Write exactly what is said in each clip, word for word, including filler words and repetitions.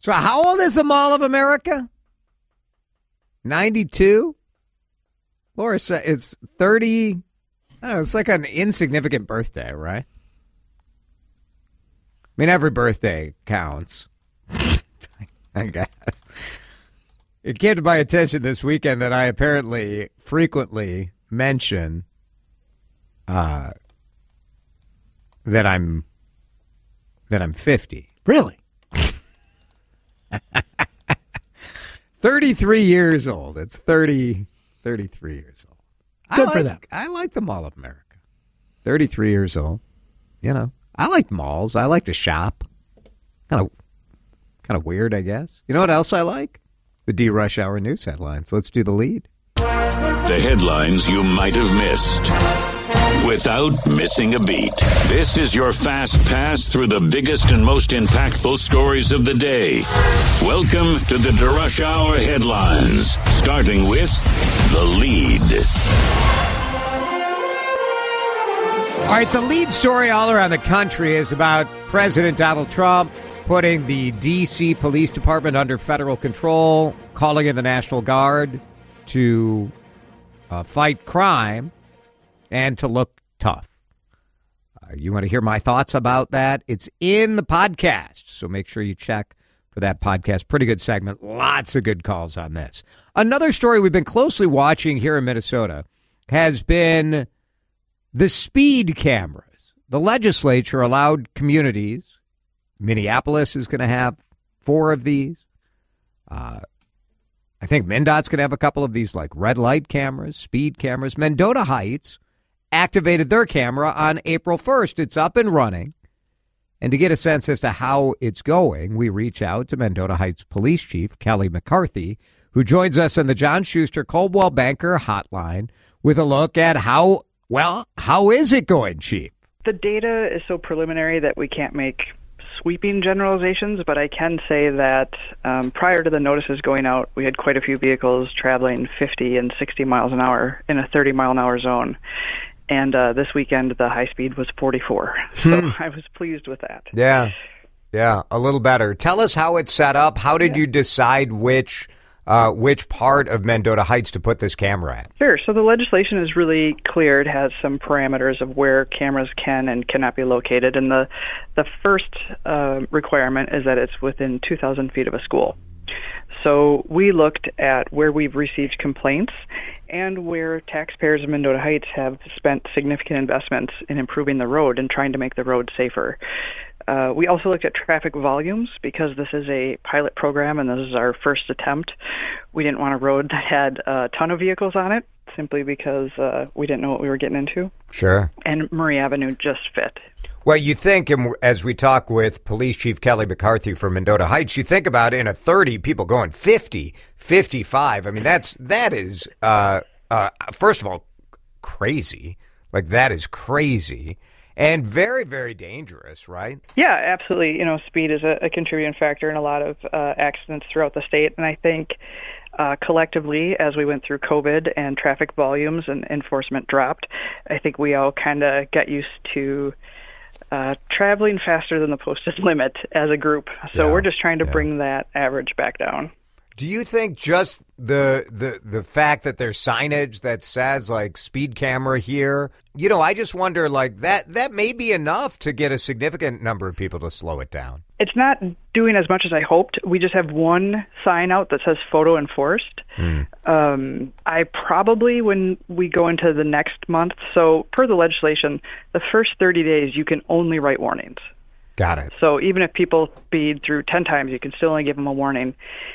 So how old is the Mall of America? ninety-two? Laura said it's thirty. I don't know, it's like an insignificant birthday, right? I mean, every birthday counts, I guess. It came to my attention this weekend that I apparently frequently mention uh, that I'm that I'm fifty. Really? thirty-three years old. It's thirty, thirty-three years old. Good I for like, them. I like the Mall of America. thirty-three years old. You know, I like malls. I like to shop. Kind of, kind of weird, I guess. You know what else I like? The D Rush Hour news headlines. Let's do the lead. The headlines you might have missed without missing a beat. This is your fast pass through the biggest and most impactful stories of the day. Welcome to the D Rush Hour headlines, starting with the lead. All right, the lead story all around the country is about President Donald Trump putting the D C Police Department under federal control, calling in the National Guard to uh, fight crime and to look tough. Uh, you want to hear my thoughts about that? It's in the podcast, so make sure you check for that podcast. Pretty good segment. Lots of good calls on this. Another story we've been closely watching here in Minnesota has been the speed cameras. The legislature allowed communities. Minneapolis is going to have four of these. Uh, I think MnDOT's going to have a couple of these, like red light cameras, speed cameras. Mendota Heights activated their camera on April first. It's up and running. And to get a sense as to how it's going, we reach out to Mendota Heights Police Chief Kelly McCarthy, who joins us on the John Schuster Coldwell Banker Hotline with a look at how, well, how is it going, Chief? The data is so preliminary that we can't make sweeping generalizations, but I can say that um, prior to the notices going out, we had quite a few vehicles traveling fifty and sixty miles an hour in a thirty mile an hour zone. And uh, this weekend, the high speed was forty-four. So Hmm. I was pleased with that. Yeah, yeah, a little better. Tell us how it's set up. How did Yeah. you decide which uh, which part of Mendota Heights to put this camera at? Sure. So the legislation is really clear. It has some parameters of where cameras can and cannot be located. And the, the first uh, requirement is that it's within two thousand feet of a school. So we looked at where we've received complaints and where taxpayers of Mendota Heights have spent significant investments in improving the road and trying to make the road safer. Uh, we also looked at traffic volumes because this is a pilot program and this is our first attempt. We didn't want a road that had a ton of vehicles on it simply because uh, we didn't know what we were getting into. Sure. And Murray Avenue just fit. Well, you think, and as we talk with Police Chief Kelly McCarthy from Mendota Heights, you think about in a thirty, people going fifty, fifty-five. I mean, that's, that is, uh, uh, first of all, crazy. Like, that is crazy. And very, very dangerous, right? Yeah, absolutely. You know, speed is a, a contributing factor in a lot of uh, accidents throughout the state. And I think uh, collectively, as we went through COVID and traffic volumes and enforcement dropped, I think we all kind of got used to uh, traveling faster than the posted limit as a group. So Yeah, we're just trying to yeah. bring that average back down. Do you think just the, the the fact that there's signage that says, like, speed camera here, you know, I just wonder, like, that, that may be enough to get a significant number of people to slow it down. It's not doing as much as I hoped. We just have one sign out that says photo enforced. Mm. Um, I probably, when we go into the next month, so per the legislation, the first thirty days you can only write warnings. Got it. So even if people speed through ten times, you can still only give them a warning.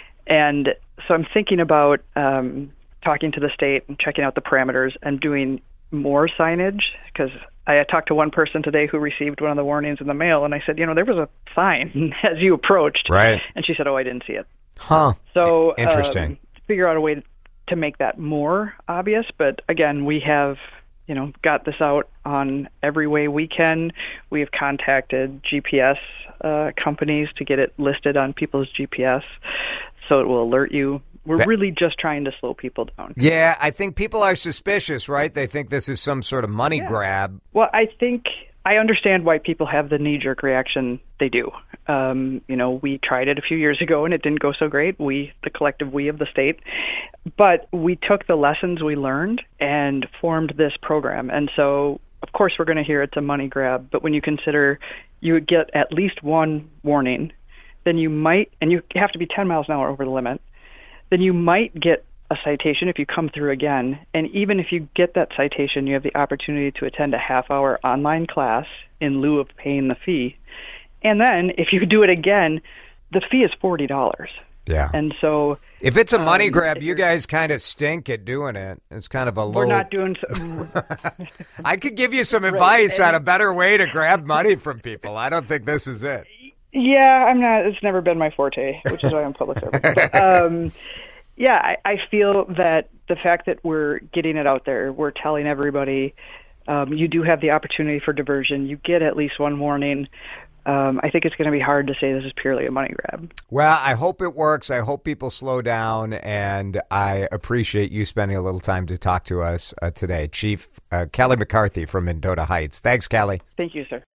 And so I'm thinking about um, talking to the state and checking out the parameters and doing more signage, because I talked to one person today who received one of the warnings in the mail, and I said, you know, there was a sign as you approached. Right. And she said, oh, I didn't see it. Huh. So Interesting. Um, figure out a way to make that more obvious. But again, we have, you know, got this out on every way we can. We have contacted G P S uh, companies to get it listed on people's G P S so it will alert you. We're That- really just trying to slow people down. Yeah, I think people are suspicious, right? They think this is some sort of money Yeah. grab. Well, I think I understand why people have the knee-jerk reaction they do. Um, you know, we tried it a few years ago and it didn't go so great. We, the collective we of the state, but we took the lessons we learned and formed this program. And so, of course, we're going to hear it's a money grab. But when you consider you would get at least one warning, then you might, and you have to be ten miles an hour over the limit, then you might get a citation if you come through again. And even if you get that citation, you have the opportunity to attend a half-hour online class in lieu of paying the fee. And then if you do it again, the fee is forty dollars. Yeah. And so if it's a money um, grab, you guys kind of stink at doing it. It's kind of a low. We're not doing so, I could give you some advice right. on a better way to grab money from people. I don't think this is it. Yeah, I'm not. It's never been my forte, which is why I'm public service. But, um, yeah, I, I feel that the fact that we're getting it out there, we're telling everybody, um, you do have the opportunity for diversion. You get at least one warning. Um, I think it's going to be hard to say this is purely a money grab. Well, I hope it works. I hope people slow down, and I appreciate you spending a little time to talk to us uh, today. Chief uh, Kelly McCarthy from Mendota Heights. Thanks, Kelly. Thank you, sir.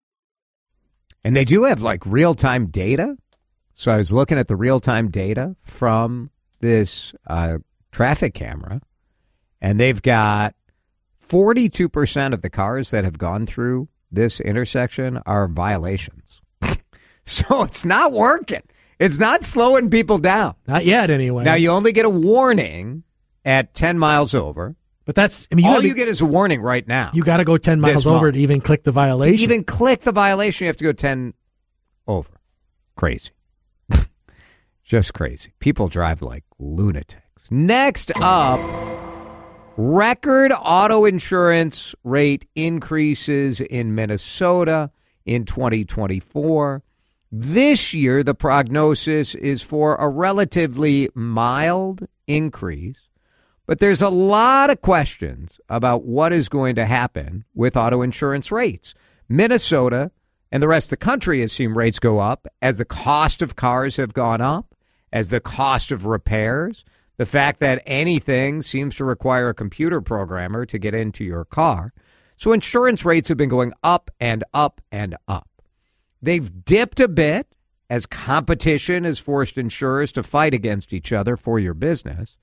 And they do have, like, real-time data. So I was looking at the real-time data from this uh, traffic camera, and they've got forty-two percent of the cars that have gone through this intersection are violations. So it's not working. It's not slowing people down. Not yet, anyway. Now, you only get a warning at ten miles over. But that's, I mean, you all gotta you be, get is a warning right now. You got to go ten miles over to even click the violation. To even click the violation, you have to go ten over. Crazy. Just crazy. People drive like lunatics. Next up, record auto insurance rate increases in Minnesota in twenty twenty-four. This year, the prognosis is for a relatively mild increase, but there's a lot of questions about what is going to happen with auto insurance rates. Minnesota and the rest of the country has seen rates go up as the cost of cars have gone up, as the cost of repairs, the fact that anything seems to require a computer programmer to get into your car. So insurance rates have been going up and up and up. They've dipped a bit as competition has forced insurers to fight against each other for your business.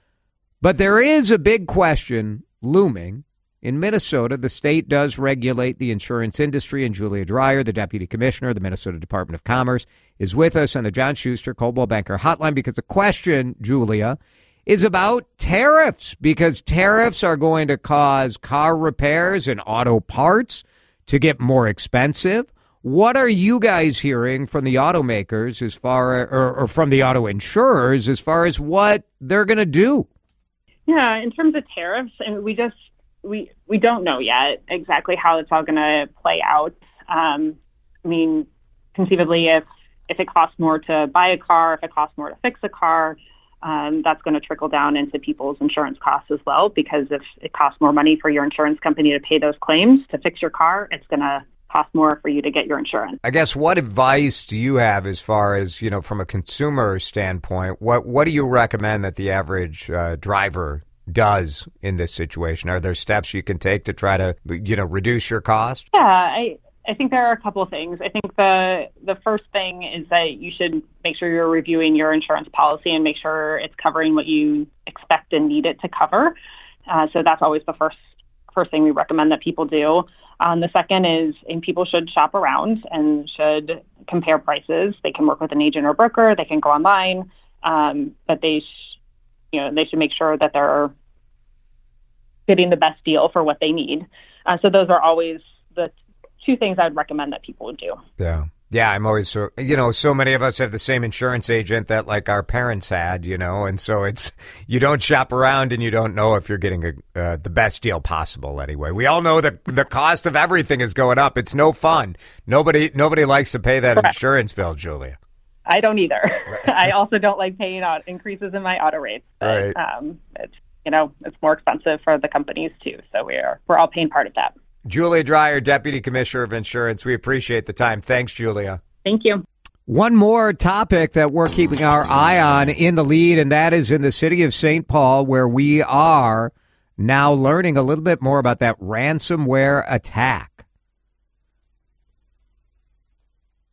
But there is a big question looming. In Minnesota, the state does regulate the insurance industry, and Julia Dreyer, the deputy commissioner of the Minnesota Department of Commerce, is with us on the John Schuster Coldwell Banker Hotline because the question, Julia, is about tariffs, because tariffs are going to cause car repairs and auto parts to get more expensive. What are you guys hearing from the automakers as far, or, or from the auto insurers as far as what they're going to do? Yeah, in terms of tariffs, and we just we we don't know yet exactly how it's all going to play out. Um, I mean, conceivably, if if it costs more to buy a car, if it costs more to fix a car, um, that's going to trickle down into people's insurance costs as well. Because if it costs more money for your insurance company to pay those claims to fix your car, it's going to cost more for you to get your insurance. I guess, what advice do you have as far as, you know, from a consumer standpoint? What what do you recommend that the average uh, driver does in this situation? Are there steps you can take to try to, you know, reduce your cost? Yeah, I, I think there are a couple of things. I think the the first thing is that you should make sure you're reviewing your insurance policy and make sure it's covering what you expect and need it to cover. Uh, so that's always the first first thing we recommend that people do. Um, the second is, and people should shop around and should compare prices. They can work with an agent or broker. They can go online, um, but they, sh- you know, they should make sure that they're getting the best deal for what they need. Uh, so those are always the two things I'd recommend that people would do. Yeah. Yeah, I'm always, so, you know, so many of us have the same insurance agent that, like, our parents had, you know, and so it's, you don't shop around and you don't know if you're getting a, uh, the best deal possible anyway. We all know that the cost of everything is going up. It's no fun. Nobody nobody likes to pay that Correct. insurance bill, Julia. I don't either. Right. I also don't like paying out increases in my auto rates. But, right. um, it's, you know, it's more expensive for the companies, too. So we're we're all paying part of that. Julia Dreyer, Deputy Commissioner of Insurance. We appreciate the time. Thanks, Julia. Thank you. One more topic that we're keeping our eye on in the lead, and that is in the city of Saint Paul, where we are now learning a little bit more about that ransomware attack.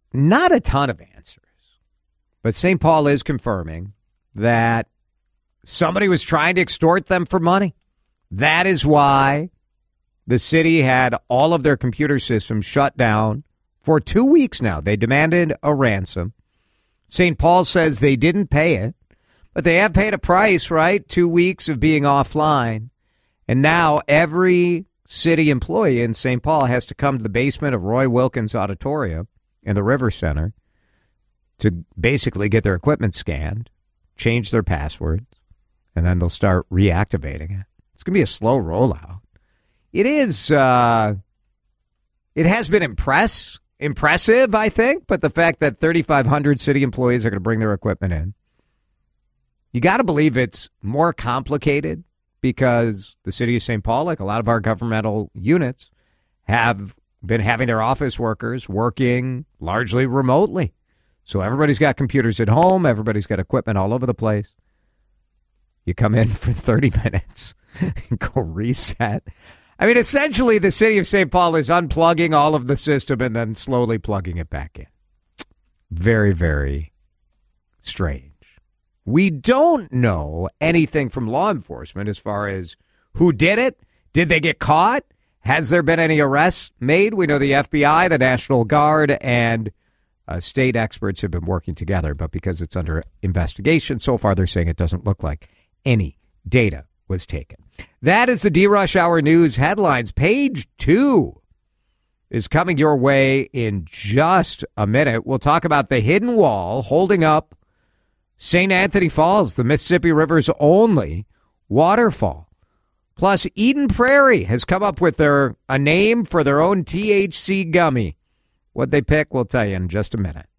not a ton of answers. But Saint Paul is confirming that somebody was trying to extort them for money. That is why the city had all of their computer systems shut down for two weeks now. They demanded a ransom. Saint Paul says they didn't pay it, but they have paid a price, right? Two weeks of being offline. And now every city employee in Saint Paul has to come to the basement of Roy Wilkins Auditorium in the River Center to basically get their equipment scanned, change their passwords, and then they'll start reactivating it. It's going to be a slow rollout. It is, uh, it has been impress, impressive, I think, but the fact that thirty-five hundred city employees are going to bring their equipment in, you got to believe it's more complicated because the city of Saint Paul, like a lot of our governmental units, have been having their office workers working largely remotely. So everybody's got computers at home. Everybody's got equipment all over the place. You come in for thirty minutes and go reset. I mean, essentially, the city of Saint Paul is unplugging all of the system and then slowly plugging it back in. Very, very strange. We don't know anything from law enforcement as far as who did it. Did they get caught? Has there been any arrests made? We know the F B I, the National Guard, and uh, state experts have been working together. But because it's under investigation, so far they're saying it doesn't look like any data was taken. That is the D-Rush Hour News headlines. Page two is coming your way in just a minute. We'll talk about the hidden wall holding up Saint Anthony Falls, the Mississippi River's only waterfall. Plus, Eden Prairie has come up with their a name for their own T H C gummy. What they pick, we'll tell you in just a minute.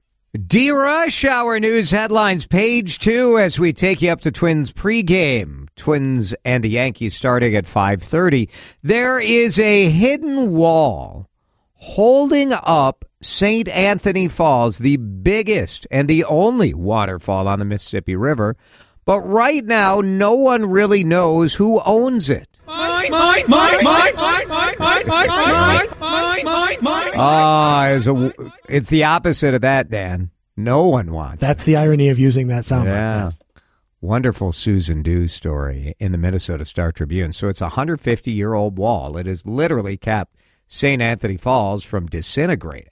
D-Rush Hour News headlines, page two, as we take you up to Twins pregame. Twins and the Yankees starting at five thirty. There is a hidden wall holding up Saint Anthony Falls, the biggest and the only waterfall on the Mississippi River. But right now, no one really knows who owns it. Mine, mine, mine, mine, mine, mine, mine, mine, mine, mine, mine, mine. Ah, it's a, it's the opposite of that, Dan. No one wants. That's the irony of using that sound. Yeah. Like Wonderful Susan Dew story in the Minnesota Star Tribune. So it's a one hundred fifty year old wall. It has literally kept Saint Anthony Falls from disintegrating.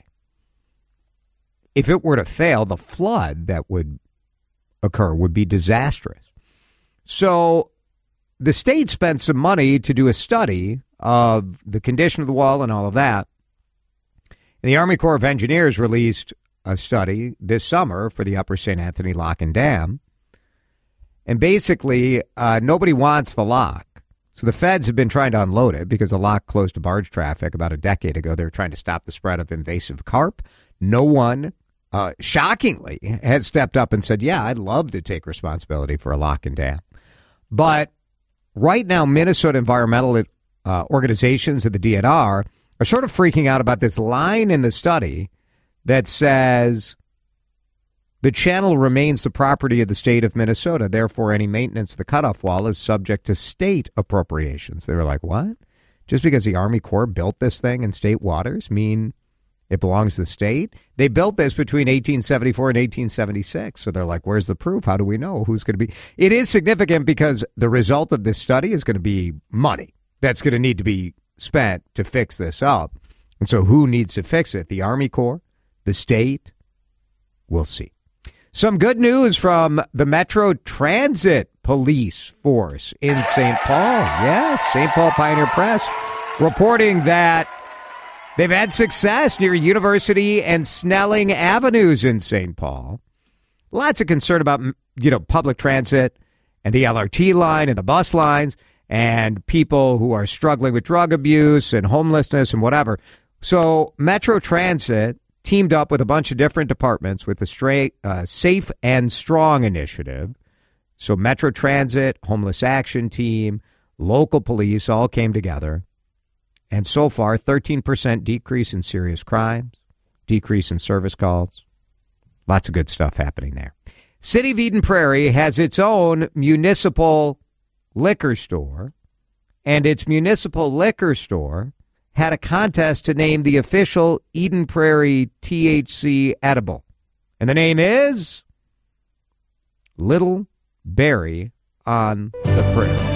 If it were to fail, the flood that would occur would be disastrous. So the state spent some money to do a study of the condition of the wall and all of that. And the Army Corps of Engineers released a study this summer for the Upper Saint Anthony Lock and Dam. And basically, uh, nobody wants the lock. So the feds have been trying to unload it because the lock closed to barge traffic about a decade ago. They were trying to stop the spread of invasive carp. No one, uh, shockingly, has stepped up and said, yeah, I'd love to take responsibility for a lock and dam. But right now, Minnesota environmental uh, organizations at the D N R are sort of freaking out about this line in the study that says the channel remains the property of the state of Minnesota. Therefore, any maintenance of the cutoff wall is subject to state appropriations. They were like, what? Just because the Army Corps built this thing in state waters mean it belongs to the state? They built this between eighteen seventy-four and eighteen seventy-six. So they're like, where's the proof? How do we know who's going to be? It is significant because the result of this study is going to be money that's going to need to be spent to fix this up. And so who needs to fix it? The Army Corps? The state? We'll see. Some good news from the Metro Transit Police Force in Saint Paul. Yes, Saint Paul Pioneer Press reporting that they've had success near University and Snelling Avenues in Saint Paul. Lots of concern about, you know, public transit and the L R T line and the bus lines and people who are struggling with drug abuse and homelessness and whatever. So Metro Transit teamed up with a bunch of different departments with the straight, uh, Safe and Strong initiative. So Metro Transit, Homeless Action Team, local police all came together. And so far, thirteen percent decrease in serious crimes, decrease in service calls. Lots of good stuff happening there. City of Eden Prairie has its own municipal liquor store, and its municipal liquor store had a contest to name the official Eden Prairie T H C edible. And the name is Little Berry on the Prairie.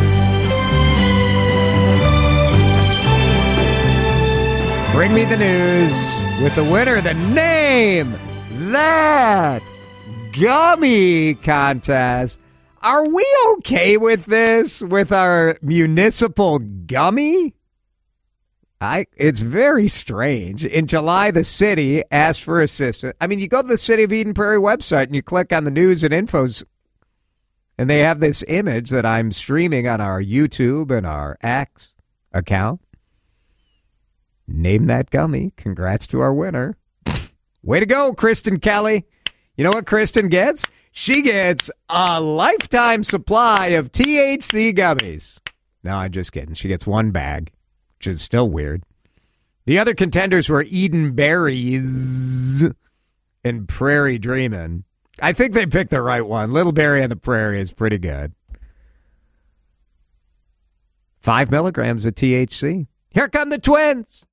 Bring me the news with the winner, the Name That Gummy contest. Are we okay with this, with our municipal gummy? I, it's very strange. In July, the city asked for assistance. I mean, you go to the City of Eden Prairie website and you click on the news and infos, and they have this image that I'm streaming on our YouTube and our X account. Name That Gummy. Congrats to our winner. Way to go, Kristen Kelly. You know what Kristen gets? She gets a lifetime supply of T H C gummies. No, I'm just kidding. She gets one bag, which is still weird. The other contenders were Eden Berries and Prairie Dreamin'. I think they picked the right one. Little Berry on the Prairie is pretty good. Five milligrams of T H C. Here come the twins.